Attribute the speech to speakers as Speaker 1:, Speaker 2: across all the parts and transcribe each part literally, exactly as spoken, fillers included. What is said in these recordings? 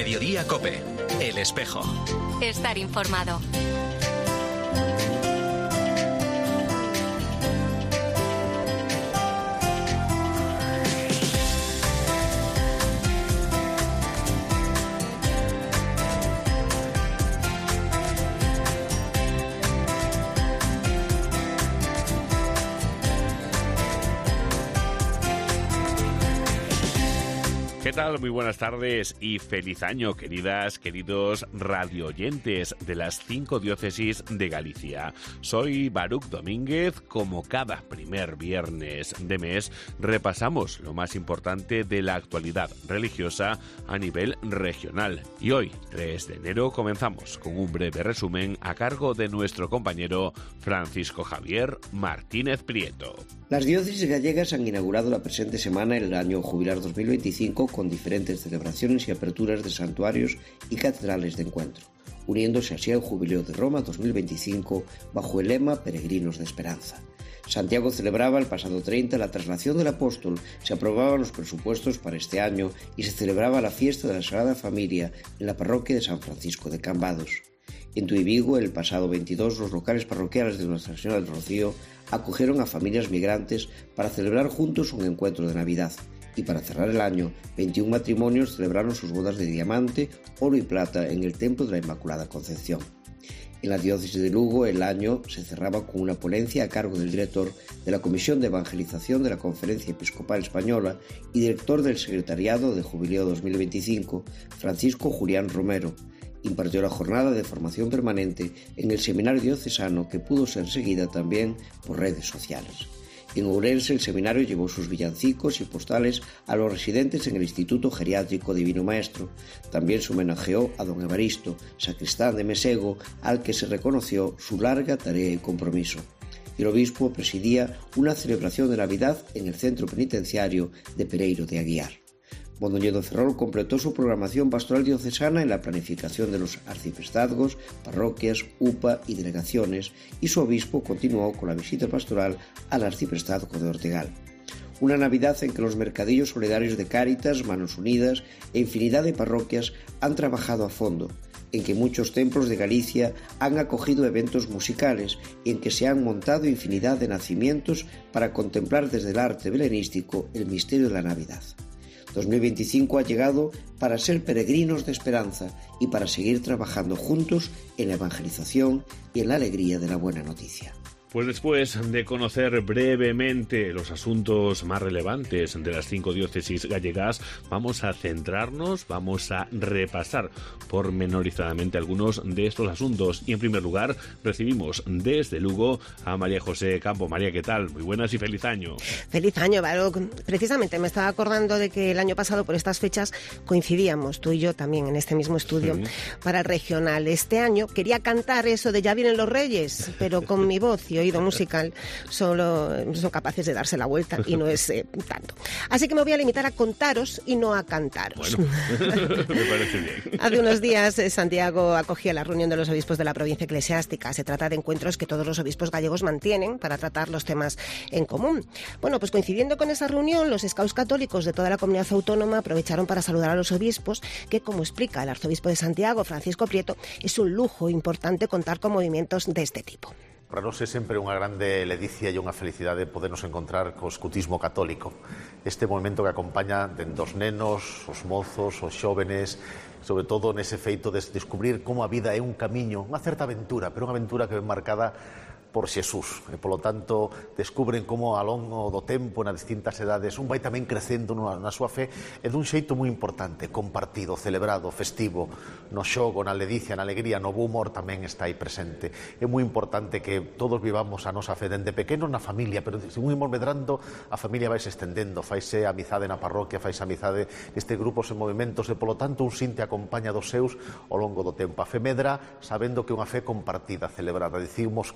Speaker 1: Mediodía COPE. El espejo.
Speaker 2: Estar informado.
Speaker 3: ¿Qué tal? Muy buenas tardes y feliz año, queridas, queridos radioyentes de las cinco diócesis de Galicia. Soy Baruch Domínguez. Como cada primer viernes de mes, repasamos lo más importante de la actualidad religiosa a nivel regional. Y hoy, tres de enero, comenzamos con un breve resumen a cargo de nuestro compañero Francisco Javier Martínez Prieto.
Speaker 4: Las diócesis gallegas han inaugurado la presente semana el año jubilar dos mil veinticinco con diferentes celebraciones y aperturas de santuarios y catedrales de encuentro, uniéndose así al Jubileo de Roma dos mil veinticinco bajo el lema Peregrinos de Esperanza. Santiago celebraba el pasado treinta la traslación del apóstol, se aprobaban los presupuestos para este año y se celebraba la fiesta de la Sagrada Familia en la parroquia de San Francisco de Cambados. En Tui Vigo, el pasado veintidós, los locales parroquiales de Nuestra Señora del Rocío acogieron a familias migrantes para celebrar juntos un encuentro de Navidad. Y para cerrar el año, veintiún matrimonios celebraron sus bodas de diamante, oro y plata en el Templo de la Inmaculada Concepción. En la diócesis de Lugo, el año se cerraba con una ponencia a cargo del director de la Comisión de Evangelización de la Conferencia Episcopal Española y director del Secretariado de Jubileo dos mil veinticinco, Francisco Julián Romero. Impartió la jornada de formación permanente en el seminario diocesano, que pudo ser seguida también por redes sociales. En Ourense, el seminario llevó sus villancicos y postales a los residentes en el Instituto Geriátrico Divino Maestro. También se homenajeó a don Evaristo, sacristán de Mesego, al que se reconoció su larga tarea y compromiso. Y el obispo presidía una celebración de Navidad en el centro penitenciario de Pereiro de Aguiar. Mondoñedo Ferrol completó su programación pastoral diocesana en la planificación de los arciprestazgos, parroquias, U P A y delegaciones, y su obispo continuó con la visita pastoral al arciprestazgo de Ortegal. Una Navidad en que los mercadillos solidarios de Cáritas, Manos Unidas e infinidad de parroquias han trabajado a fondo, en que muchos templos de Galicia han acogido eventos musicales y en que se han montado infinidad de nacimientos para contemplar desde el arte belenístico el misterio de la Navidad. dos mil veinticinco ha llegado para ser peregrinos de esperanza y para seguir trabajando juntos en la evangelización y en la alegría de la buena noticia.
Speaker 3: Pues después de conocer brevemente los asuntos más relevantes de las cinco diócesis gallegas, vamos a centrarnos, vamos a repasar pormenorizadamente algunos de estos asuntos. Y en primer lugar, recibimos desde Lugo a María José Campo. María, ¿qué tal? Muy buenas y feliz año.
Speaker 5: Feliz año, Baruch. Precisamente me estaba acordando de que el año pasado por estas fechas coincidíamos, tú y yo también, en este mismo estudio, sí, para el regional. Este año quería cantar eso de Ya vienen los Reyes, pero con mi voz y oído musical solo son capaces de darse la vuelta y no es eh, tanto. Así que me voy a limitar a contaros y no a cantaros.
Speaker 3: Bueno, me parece bien.
Speaker 5: Hace unos días eh, Santiago acogía la reunión de los obispos de la provincia eclesiástica. Se trata de encuentros que todos los obispos gallegos mantienen para tratar los temas en común. Bueno, pues coincidiendo con esa reunión, los scouts católicos de toda la comunidad autónoma aprovecharon para saludar a los obispos, que, como explica el arzobispo de Santiago, Francisco Prieto, es un lujo importante contar con movimientos de este tipo.
Speaker 6: Para nós é sempre unha grande ledicia e unha felicidade podernos encontrar co escutismo católico. Este movimento que acompaña dende os nenos, os mozos, os xóvenes, sobre todo nese feito de descubrir como a vida é un camiño, unha certa aventura, pero unha aventura que ven marcada por Xesús, e polo tanto descubren como ao longo do tempo, nas distintas edades, un vai tamén crecendo na súa fe, e dun xeito moi importante, compartido, celebrado, festivo, no xogo, na ledicia, na alegría, no bo humor tamén está aí presente. É moi importante que todos vivamos a nosa fe dende pequenos na familia, pero según imos medrando, a familia vai se estendendo, faise amizade na parroquia, faise amizade nestes grupos e movimentos, e polo tanto un sin te acompaña dos seus ao longo do tempo. A fe medra sabendo que é unha fe compartida, celebrada. Dicimos, creo, decimos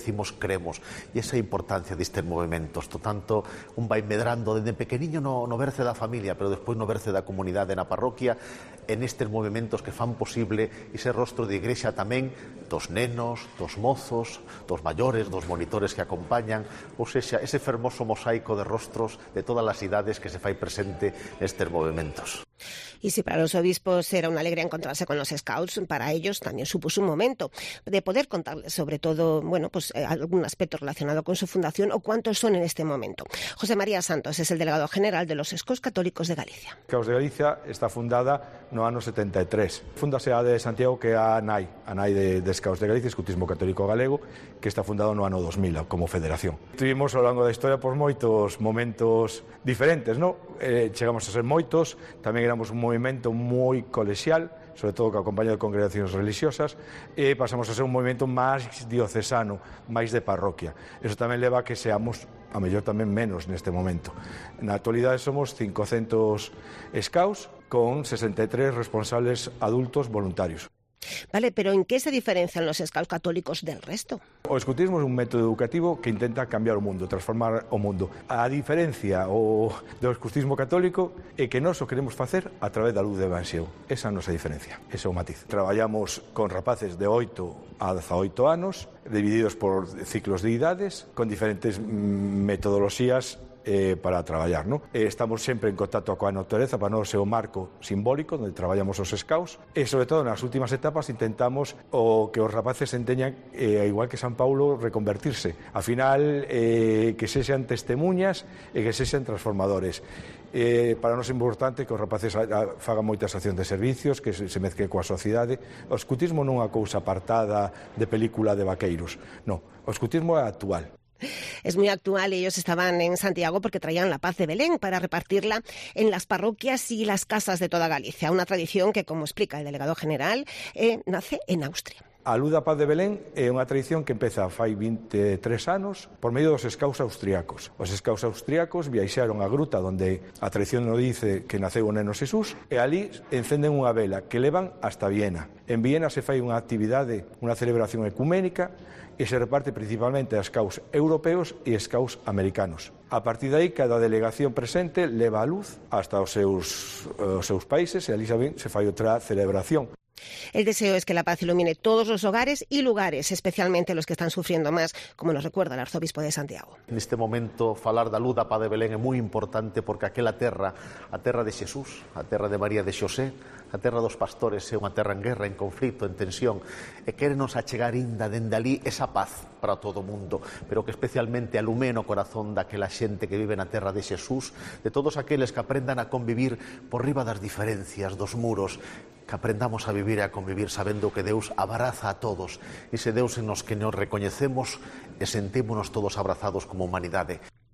Speaker 6: decimos cremos, e esa importancia destes movimentos. To tanto, un vai medrando desde pequeniño no, no berce da familia, pero despois no berce da comunidade na parroquia, en estes movimentos que fan posible ese rostro de igrexa tamén dos nenos, dos mozos, dos maiores, dos monitores que acompañan, ou sexa, ese fermoso mosaico de rostros de todas as idades que se fai presente nestes movimentos.
Speaker 5: Y si para los obispos era una alegría encontrarse con los Scouts, para ellos también supuso un momento de poder contarles sobre todo, bueno, pues eh, algún aspecto relacionado con su fundación o cuántos son en este momento. José María Santos es el delegado general de los Scouts Católicos de Galicia.
Speaker 7: Scouts de Galicia está fundada no ano setenta e tres. Fundase a de Santiago, que é a nai, a nai de, de Scouts de Galicia, Escutismo Católico Galego, que está fundado no ano dos mil como federación. Tivemos ao longo da historia por moitos momentos diferentes, non? Eh, chegamos a ser moitos, tamén éramos un movimento moi colexial, sobre todo que acompaña de congregacións religiosas, e pasamos a ser un movimento máis diocesano, máis de parroquia. Eso tamén leva a que seamos, a mellor tamén menos neste momento. Na actualidade somos cincocentos scouts con sesenta e tres responsables adultos voluntarios.
Speaker 5: Vale, pero ¿en qué se diferencian los Scouts católicos del resto?
Speaker 7: O escutismo é un método educativo que intenta cambiar o mundo, transformar o mundo. A diferencia o do escutismo católico é que nós o queremos facer a través da luz do Evanxeo. Esa é a nosa diferencia, ese é o matiz. Traballamos con rapaces de oito a dezaoito anos, divididos por ciclos de idades, con diferentes metodoloxías Eh, para traballar, ¿no? Eh, estamos sempre en contacto coa natureza, para nós é o marco simbólico onde traballamos os scouts, e sobre todo nas últimas etapas intentamos o que os rapaces enteñan, eh, igual que San Paulo, reconvertirse. A final, eh, que sexan testemunhas e que sexan transformadores. Eh, para nós é importante que os rapaces fagan moitas accións de servicios, que se, se mezcle coa sociedade. O escutismo non é unha cousa apartada de película de vaqueiros, non. O escutismo é actual.
Speaker 5: Es muy actual. Ellos estaban en Santiago porque traían la paz de Belén para repartirla en las parroquias y las casas de toda Galicia. Una tradición que, como explica el delegado general, eh, nace en Austria.
Speaker 7: A Luz da Paz de Belén é unha tradición que empeza fai vinte e tres anos por medio dos scouts austriacos. Os scouts austriacos viaxaron á gruta onde a tradición nos dice que naceu o neno Xesús, e ali encenden unha vela que levan hasta Viena. En Viena se fai unha actividade, unha celebración ecuménica, e se reparte principalmente a scouts europeos e scouts americanos. A partir de aí, cada delegación presente leva a luz hasta os seus, os seus países, e ali se fai outra celebración.
Speaker 5: El deseo es que la paz ilumine todos los hogares y lugares, especialmente los que están sufriendo más, como nos recuerda el arzobispo de Santiago.
Speaker 6: Neste momento, falar da luz da paz de Belén é moi importante porque aquela terra, a terra de Xesús, a terra de María de Xosé, a terra dos pastores é unha terra en guerra, en conflito, en tensión, e quérenos achegar inda dende ali esa paz para todo o mundo, pero que especialmente alume no corazón daquela xente que vive na terra de Xesús, de todos aqueles que aprendan a convivir por riba das diferencias, dos muros, que aprendamos a vivir e a convivir sabendo que Deus abraza a todos, e ese Deus en nos que nos recoñecemos e sentémonos todos abrazados como humanidade.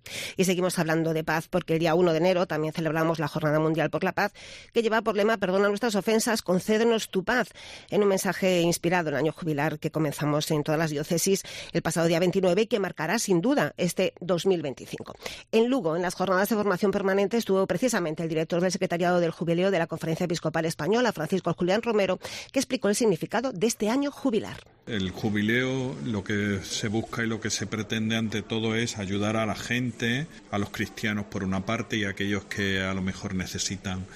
Speaker 5: Y seguimos hablando de paz porque el día uno de enero también celebramos la Jornada Mundial por la Paz, que lleva por lema «Perdona nuestras ofensas, concédenos tu paz», en un mensaje inspirado en el año jubilar que comenzamos en todas las diócesis el pasado día veintinueve y que marcará sin duda este dos mil veinticinco. En Lugo, en las jornadas de formación permanente, estuvo precisamente el director del Secretariado del Jubileo de la Conferencia Episcopal Española, Francisco Julián Romero, que explicó el significado de este año jubilar.
Speaker 8: El jubileo, lo que se busca y lo que se pretende ante todo es ayudar a la gente, a los cristianos por una parte y a aquellos que a lo mejor necesitan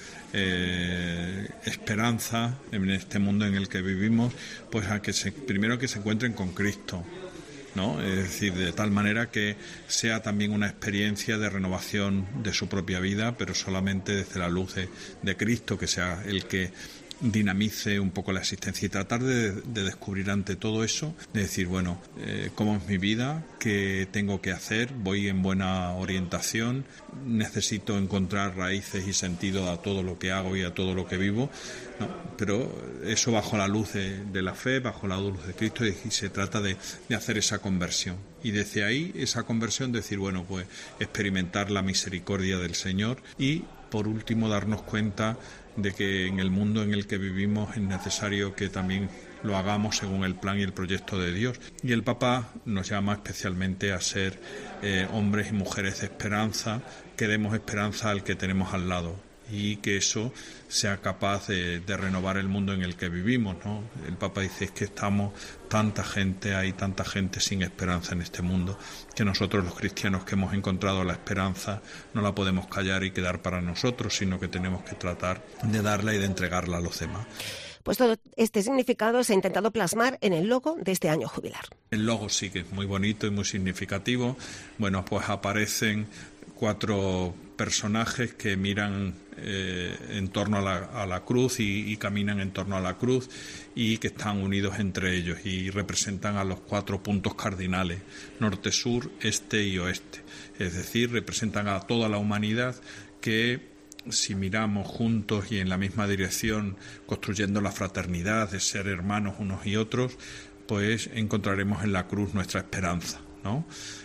Speaker 8: eh, esperanza en este mundo en el que vivimos, pues a que se, primero que se encuentren con Cristo, ¿no? Es decir, de tal manera que sea también una experiencia de renovación de su propia vida, pero solamente desde la luz de, de Cristo, que sea el que dinamice un poco la existencia y tratar de, de descubrir ante todo eso, de decir, bueno, eh, cómo es mi vida, qué tengo que hacer, voy en buena orientación, necesito encontrar raíces y sentido a todo lo que hago y a todo lo que vivo, ¿no? Pero eso bajo la luz de, de la fe, bajo la luz de Cristo, y se trata de, de hacer esa conversión. Y desde ahí, esa conversión, decir, bueno, pues experimentar la misericordia del Señor y, por último, darnos cuenta de que en el mundo en el que vivimos es necesario que también lo hagamos según el plan y el proyecto de Dios. Y el Papa nos llama especialmente a ser eh, hombres y mujeres de esperanza, que demos esperanza al que tenemos al lado. y que eso sea capaz de, de renovar el mundo en el que vivimos, ¿no? El Papa dice es que estamos tanta gente, hay tanta gente sin esperanza en este mundo, que nosotros los cristianos que hemos encontrado la esperanza no la podemos callar y quedar para nosotros, sino que tenemos que tratar de darla y de entregarla a los demás.
Speaker 5: Pues todo este significado se ha intentado plasmar en el logo de este año jubilar.
Speaker 8: El logo sí que es muy bonito y muy significativo. Bueno, pues aparecen cuatro personajes que miran eh, en torno a la, a la cruz y, y caminan en torno a la cruz y que están unidos entre ellos y representan a los cuatro puntos cardinales, norte, sur, este y oeste. Es decir, representan a toda la humanidad que, si miramos juntos y en la misma dirección, construyendo la fraternidad de ser hermanos unos y otros, pues encontraremos en la cruz nuestra esperanza, ¿no?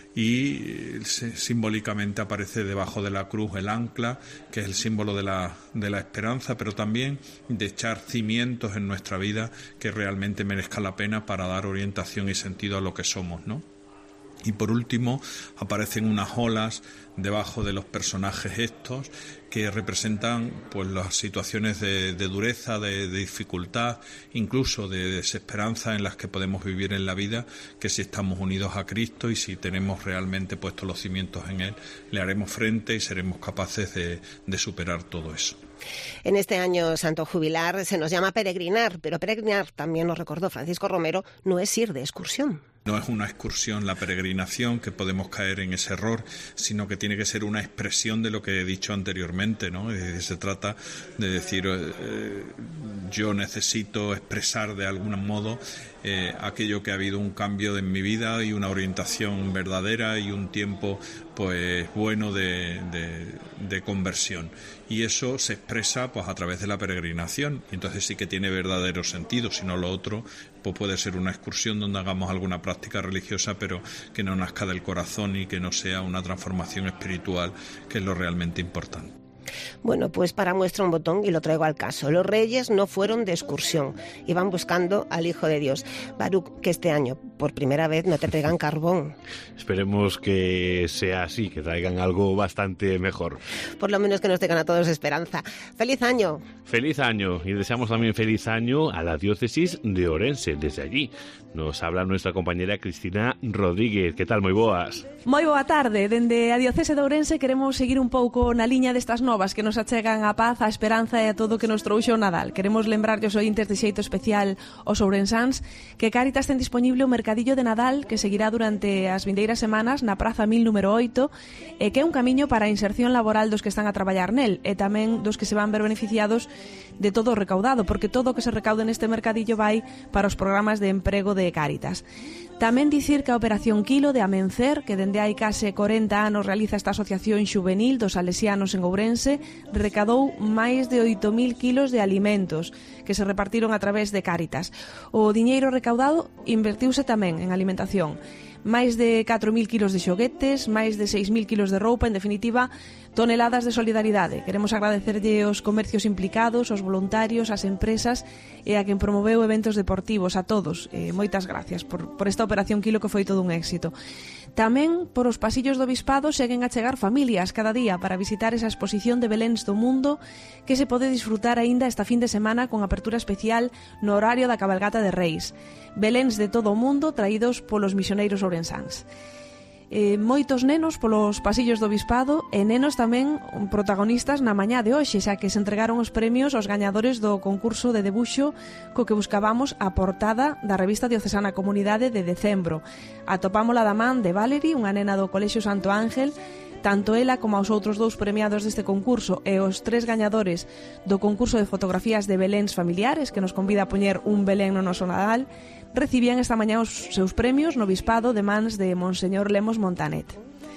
Speaker 8: Y simbólicamente aparece debajo de la cruz el ancla, que es el símbolo de la, de la esperanza, pero también de echar cimientos en nuestra vida que realmente merezca la pena para dar orientación y sentido a lo que somos, ¿no? Y por último aparecen unas olas debajo de los personajes estos que representan pues las situaciones de, de dureza, de, de dificultad, incluso de desesperanza en las que podemos vivir en la vida, que si estamos unidos a Cristo y si tenemos realmente puestos los cimientos en Él, le haremos frente y seremos capaces de, de superar todo eso.
Speaker 5: En este año santo jubilar se nos llama peregrinar, pero peregrinar, también nos recordó Francisco Romero, no es ir de excursión.
Speaker 8: No es una excursión la peregrinación, que podemos caer en ese error, sino que tiene que ser una expresión de lo que he dicho anteriormente, ¿no? Se trata de decir, eh, yo necesito expresar de algún modo eh, aquello que ha habido un cambio en mi vida y una orientación verdadera y un tiempo pues bueno de, de, de conversión. Y eso se expresa pues a través de la peregrinación, y entonces sí que tiene verdadero sentido, si no lo otro pues puede ser una excursión donde hagamos alguna práctica religiosa, pero que no nazca del corazón y que no sea una transformación espiritual, que es lo realmente importante.
Speaker 5: Bueno, pues para muestra un botón y lo traigo al caso. Los reyes no fueron de excursión, iban buscando al Hijo de Dios. Baruch, que este año por primera vez no te traigan carbón.
Speaker 3: Esperemos que sea así, que traigan algo bastante mejor.
Speaker 5: Por lo menos que nos tengan a todos esperanza. ¡Feliz año!
Speaker 3: ¡Feliz año! Y deseamos también feliz año a la diócesis de Ourense. Desde allí nos habla nuestra compañera Cristina Rodríguez. ¿Qué tal? Moi boas.
Speaker 9: Moi boa tarde. Dende a diocese de Ourense queremos seguir un pouco na liña destas novas que nos achegan a paz, a esperanza e a todo o que nos trouxe o Nadal. Queremos lembrar aos ointes de xeito especial aos ourensáns que Cáritas ten disponible o mercadillo de Nadal que seguirá durante as vindeiras semanas na Praza Mil número oito e que é un camiño para a inserción laboral dos que están a traballar nel e tamén dos que se van ver beneficiados de todo o recaudado, porque todo o que se recaude neste mercadillo vai para os programas de emprego de Cáritas. Tamén dicir que a Operación Quilo de Amencer, que dende hai case corenta anos realiza esta asociación xuvenil dos salesianos en Ourense, recadou máis de oito mil kilos de alimentos que se repartiron a través de Cáritas. O diñeiro recaudado invertiuse tamén en alimentación. Máis de catro mil kilos de xoguetes, máis de seis mil kilos de roupa, en definitiva, toneladas de solidaridade. Queremos agradecerlle aos comercios implicados, aos voluntarios, ás empresas e a quen promoveu eventos deportivos, a todos. Eh, moitas gracias por, por esta Operación Quilo que foi todo un éxito. Tamén, por os pasillos do Bispado seguen a chegar familias cada día para visitar esa exposición de Beléns do mundo que se pode disfrutar aínda esta fin de semana con apertura especial no horario da cabalgata de Reis. Beléns de todo o mundo traídos polos misioneiros ourensáns. Eh, moitos nenos polos pasillos do Bispado e nenos tamén protagonistas na mañá de hoxe, xa que se entregaron os premios aos gañadores do concurso de debuxo co que buscábamos a portada da revista diocesana Comunidade de decembro. Atopámola da man de Valerie, unha nena do Colexio Santo Ángel. Tanto ela como os outros dous premiados deste concurso e os tres gañadores do concurso de fotografías de Beléns familiares, que nos convida a poñer un Belén no noso Nadal, recibían esta mañá os seus premios no Bispado de mans de Monseñor Lemos Montanet.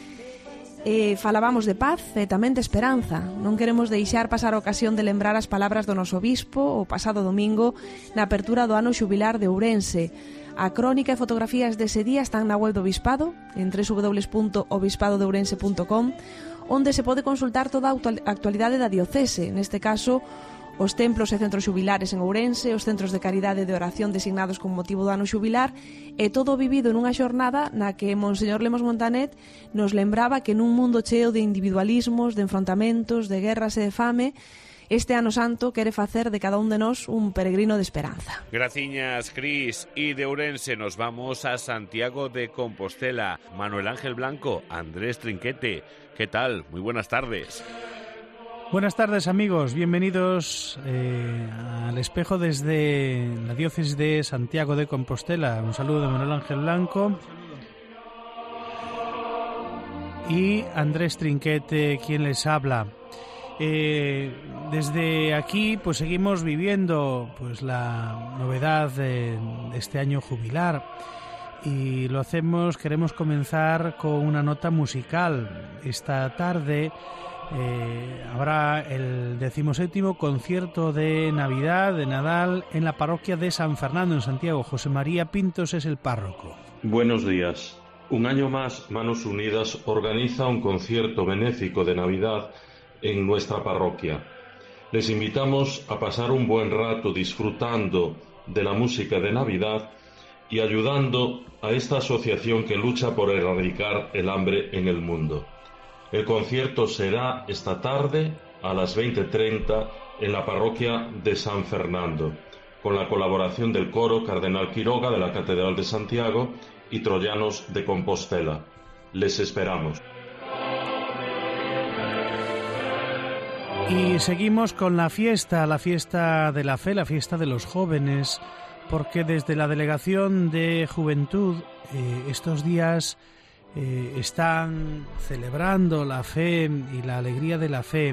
Speaker 9: E falábamos de paz e tamén de esperanza. Non queremos deixar pasar a ocasión de lembrar as palabras do noso bispo o pasado domingo na apertura do ano xubilar de Ourense. A crónica e fotografías dese día están na web do Bispado, en doble u doble u doble u punto o bispado de ourense punto com, onde se pode consultar toda a actualidade da diocese, neste caso os templos e centros xubilares en Ourense, os centros de caridade e de oración designados con motivo do ano xubilar, e todo vivido nunha xornada na que Monseñor Lemos Montanet nos lembraba que nun mundo cheo de individualismos, de enfrontamentos, de guerras e de fame, este ano santo quere facer de cada un de nós un peregrino de esperanza.
Speaker 3: Graciñas, Cris. Y de Ourense nos vamos a Santiago de Compostela. Manuel Ángel Blanco, Andrés Trinquete. ¿Qué tal? Muy buenas tardes.
Speaker 10: Buenas tardes, amigos. Bienvenidos eh, al espejo desde la diócesis de Santiago de Compostela. Un saludo de Manuel Ángel Blanco y Andrés Trinquete, quien les habla. Eh, desde aquí pues seguimos viviendo pues la novedad de, de este año jubilar, y lo hacemos, queremos comenzar con una nota musical. Esta tarde eh, habrá el decimoséptimo concierto de Navidad, de Nadal, en la parroquia de San Fernando en Santiago. José María Pintos es el párroco.
Speaker 11: Buenos días. Un año más, Manos Unidas organiza un concierto benéfico de Navidad en nuestra parroquia. Les invitamos a pasar un buen rato disfrutando de la música de Navidad y ayudando a esta asociación que lucha por erradicar el hambre en el mundo. El concierto será esta tarde a las veinte treinta en la parroquia de San Fernando, con la colaboración del coro Cardenal Quiroga de la Catedral de Santiago y Troyanos de Compostela. Les esperamos.
Speaker 10: Y seguimos con la fiesta, la fiesta de la fe, la fiesta de los jóvenes, porque desde la Delegación de Juventud eh, estos días eh, están celebrando la fe y la alegría de la fe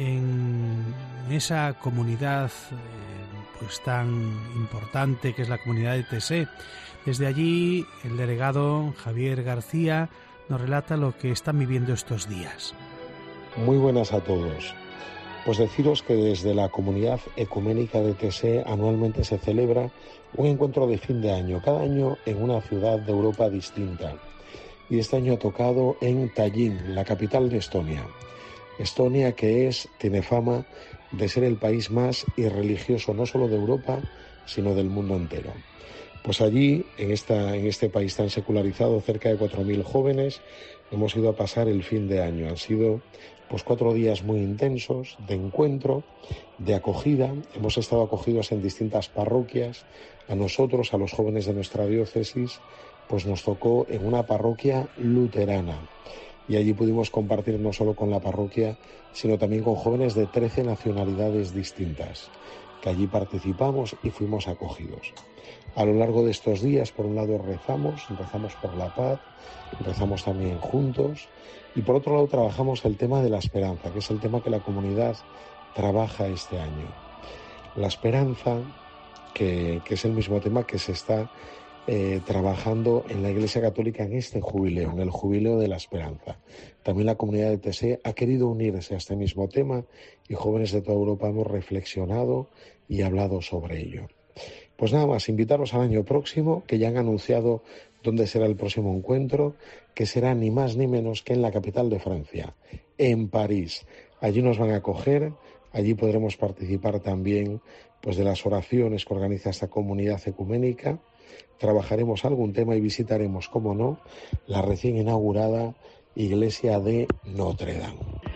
Speaker 10: en esa comunidad eh, pues tan importante que es la comunidad de Tesé. Desde allí el delegado Javier García nos relata lo que están viviendo estos días.
Speaker 12: Muy buenas a todos. Pues deciros que desde la comunidad ecuménica de Tesé anualmente se celebra un encuentro de fin de año, cada año en una ciudad de Europa distinta. Y este año ha tocado en Tallinn, la capital de Estonia. Estonia, que es, tiene fama de ser el país más irreligioso no solo de Europa, sino del mundo entero. Pues allí, en, esta, en este país tan secularizado, cerca de cuatro mil jóvenes, hemos ido a pasar el fin de año. Han sido pues cuatro días muy intensos de encuentro, de acogida. Hemos estado acogidos en distintas parroquias. A nosotros, a los jóvenes de nuestra diócesis, pues nos tocó en una parroquia luterana. Y allí pudimos compartir no solo con la parroquia, sino también con jóvenes de trece nacionalidades distintas, que allí participamos y fuimos acogidos. A lo largo de estos días, por un lado, rezamos, rezamos por la paz, rezamos también juntos, y por otro lado trabajamos el tema de la esperanza, que es el tema que la comunidad trabaja este año. La esperanza, que, que es el mismo tema que se está eh, trabajando en la Iglesia Católica en este jubileo, en el jubileo de la esperanza. También la comunidad de Tesé ha querido unirse a este mismo tema y jóvenes de toda Europa hemos reflexionado y hablado sobre ello. Pues nada más, invitaros al año próximo, que ya han anunciado dónde será el próximo encuentro, que será ni más ni menos que en la capital de Francia, en París. Allí nos van a acoger, allí podremos participar también pues, de las oraciones que organiza esta comunidad ecuménica. Trabajaremos algún tema y visitaremos, como no, la recién inaugurada iglesia de Notre Dame.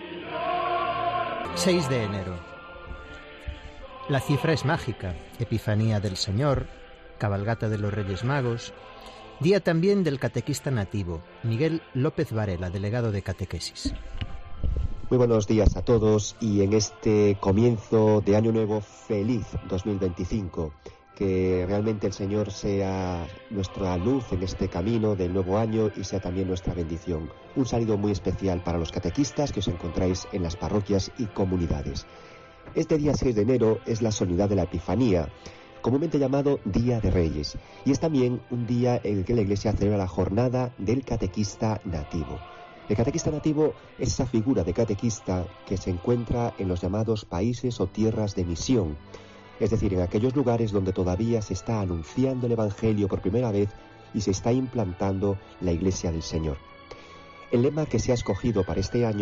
Speaker 13: seis de enero. La cifra es mágica. Epifanía del Señor, cabalgata de los Reyes Magos. Día también del catequista nativo, Miguel López Varela, delegado de catequesis.
Speaker 14: Muy buenos días a todos y en este comienzo de Año Nuevo, feliz dos mil veinticinco. Que realmente el Señor sea nuestra luz en este camino del nuevo año y sea también nuestra bendición. Un saludo muy especial para los catequistas que os encontráis en las parroquias y comunidades. Este día seis de enero es la solemnidad de la Epifanía, comúnmente llamado Día de Reyes, y es también un día en el que la Iglesia celebra la jornada del catequista nativo. El catequista nativo es esa figura de catequista que se encuentra en los llamados países o tierras de misión, es decir, en aquellos lugares donde todavía se está anunciando el Evangelio por primera vez y se está implantando la Iglesia del Señor. El lema que se ha escogido para este año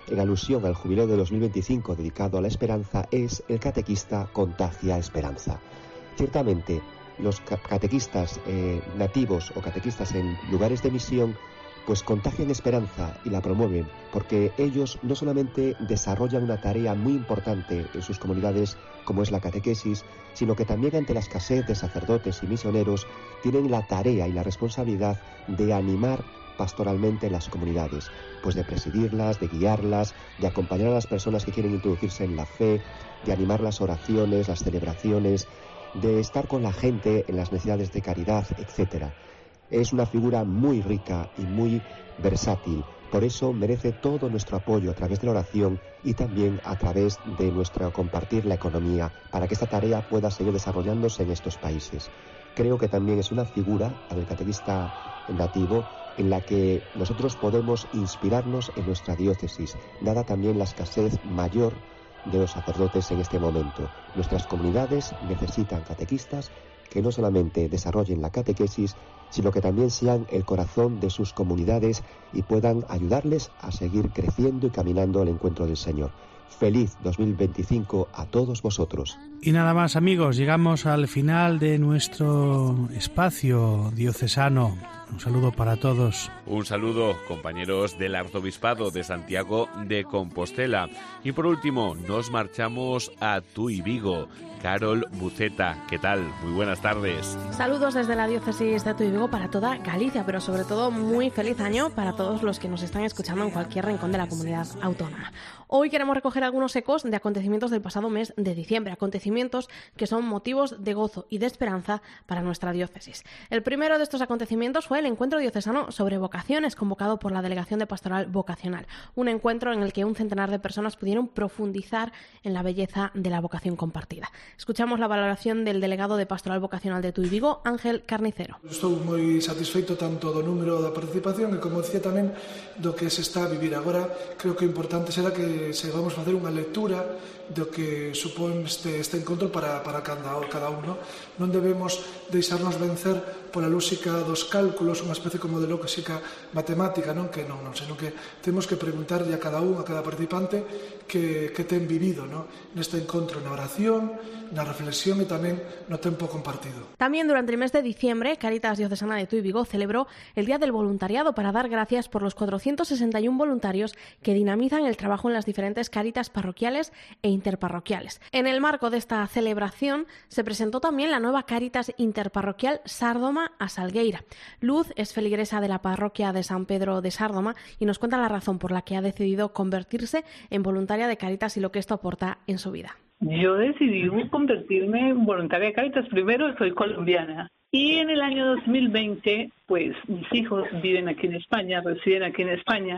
Speaker 14: en alusión al jubileo de dos mil veinticinco dedicado a la esperanza, es el catequista contagia esperanza. Ciertamente, los catequistas eh, nativos o catequistas en lugares de misión pues contagian esperanza y la promueven, porque ellos no solamente desarrollan una tarea muy importante en sus comunidades, como es la catequesis, sino que también ante la escasez de sacerdotes y misioneros, tienen la tarea y la responsabilidad de animar pastoralmente las comunidades, pues de presidirlas, de guiarlas, de acompañar a las personas que quieren introducirse en la fe, de animar las oraciones, las celebraciones, de estar con la gente en las necesidades de caridad, etcétera. Es una figura muy rica y muy versátil, por eso merece todo nuestro apoyo a través de la oración y también a través de nuestro compartir la economía para que esta tarea pueda seguir desarrollándose en estos países. Creo que también es una figura, la del catequista nativo, en la que nosotros podemos inspirarnos en nuestra diócesis, dada también la escasez mayor de los sacerdotes en este momento. Nuestras comunidades necesitan catequistas que no solamente desarrollen la catequesis, sino que también sean el corazón de sus comunidades y puedan ayudarles a seguir creciendo y caminando al encuentro del Señor. Feliz dos mil veinticinco a todos vosotros.
Speaker 10: Y nada más, amigos, llegamos al final de nuestro espacio diocesano. Un saludo para todos.
Speaker 3: Un saludo, compañeros del Arzobispado de Santiago de Compostela. Y por último, nos marchamos a Tui Vigo. Carol Buceta, ¿qué tal? Muy buenas tardes.
Speaker 15: Saludos desde la diócesis de Tui Vigo para toda Galicia, pero sobre todo muy feliz año para todos los que nos están escuchando en cualquier rincón de la comunidad autónoma. Hoy queremos recoger algunos ecos de acontecimientos del pasado mes de diciembre, acontecimientos que son motivos de gozo y de esperanza para nuestra diócesis. El primero de estos acontecimientos fue el encuentro diocesano sobre vocaciones, convocado por la Delegación de Pastoral Vocacional, un encuentro en el que un centenar de personas pudieron profundizar en la belleza de la vocación compartida. Escuchamos la valoración del delegado de Pastoral Vocacional de Tui Vigo, Ángel Carnicero.
Speaker 16: Estou moi satisfeito tanto do número da participación e, como decía, tamén do que se está a vivir agora. Creo que o importante será que se vamos facer unha lectura do que supón este, este encontro para, para cada, cada uno. Non debemos deixarnos vencer pola lógica dos cálculos, unha especie como de lógica matemática, non que non, non, senón que temos que preguntarlle a cada un, a cada participante, que, que ten vivido, non, neste encontro, na oración, na reflexión e tamén no tempo compartido.
Speaker 15: También durante el mes de diciembre, Cáritas Diocesana de Tui Vigo celebró el Día del Voluntariado para dar gracias por los cuatrocientos sesenta y uno voluntarios que dinamizan el trabajo en las diferentes cáritas parroquiales e interparroquiales. En el marco de esta celebración se presentó también la nueva Cáritas Interparroquial Sárdoma a Salgueira. Luz es feligresa de la parroquia de San Pedro de Sárdoma y nos cuenta la razón por la que ha decidido convertirse en voluntaria de Cáritas y lo que esto aporta en su vida.
Speaker 17: Yo decidí convertirme en voluntaria de Cáritas. Primero, soy colombiana. Y en el año dos mil veinte, pues mis hijos viven aquí en España, residen aquí en España,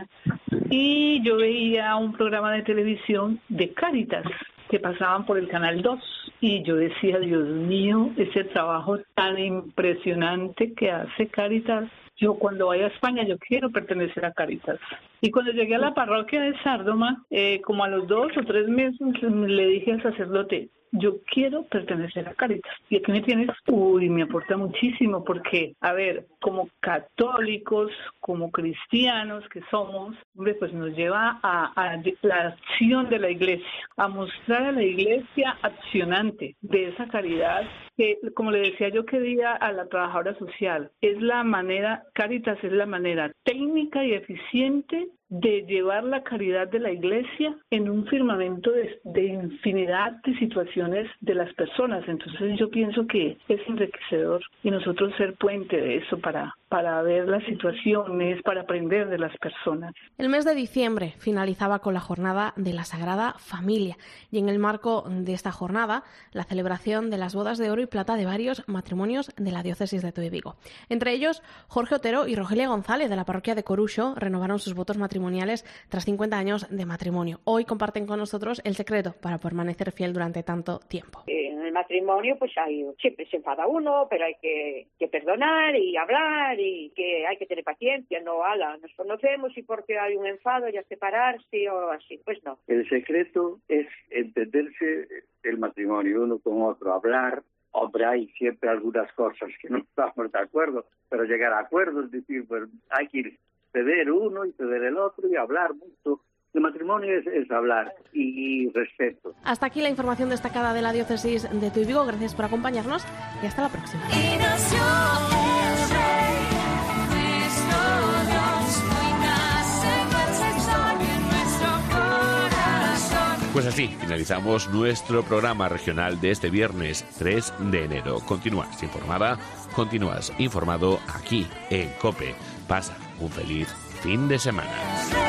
Speaker 17: y yo veía un programa de televisión de Cáritas que pasaban por el Canal dos. Y yo decía, Dios mío, ese trabajo tan impresionante que hace Cáritas. Yo cuando vaya a España, yo quiero pertenecer a Cáritas. Y cuando llegué a la parroquia de Sárdoma, eh, como a los dos o tres meses, le dije al sacerdote, yo quiero pertenecer a Cáritas. Y aquí me tienes, uy, me aporta muchísimo porque, a ver, como católicos, como cristianos que somos, hombre, pues nos lleva a, a la acción de la Iglesia, a mostrar a la Iglesia accionante de esa caridad que, como le decía yo que día a la trabajadora social, es la manera, Cáritas es la manera técnica y eficiente de llevar la caridad de la Iglesia en un firmamento de, de infinidad de situaciones de las personas. Entonces yo pienso que es enriquecedor y nosotros ser puente de eso para, para ver las situaciones, para aprender de las personas.
Speaker 15: El mes de diciembre finalizaba con la jornada de la Sagrada Familia y en el marco de esta jornada la celebración de las bodas de oro y plata de varios matrimonios de la diócesis de Tui Vigo. Entre ellos, Jorge Otero y Rogelia González de la parroquia de Coruxo renovaron sus votos matrimoniales tras cincuenta años de matrimonio. Hoy comparten con nosotros el secreto para permanecer fiel durante tanto tiempo.
Speaker 18: En el matrimonio pues hay, siempre se enfada uno, pero hay que, que perdonar y hablar y que hay que tener paciencia, no, ala, nos conocemos y porque hay un enfado ya separarse o así, pues no.
Speaker 19: El secreto es entenderse el matrimonio uno con otro, hablar. Hombre, hay siempre algunas cosas que no estamos de acuerdo, pero llegar a acuerdos, es decir, pues hay que ir ceder uno y ceder el otro y hablar mucho El matrimonio es, es hablar y, y respeto.
Speaker 15: Hasta aquí la información destacada de la diócesis de Tuy Vigo. Gracias por acompañarnos y hasta la próxima.
Speaker 3: Pues así finalizamos nuestro programa regional de este viernes tres de enero. Continúas informada, continúas informado aquí en COPE. Pasa un feliz fin de semana.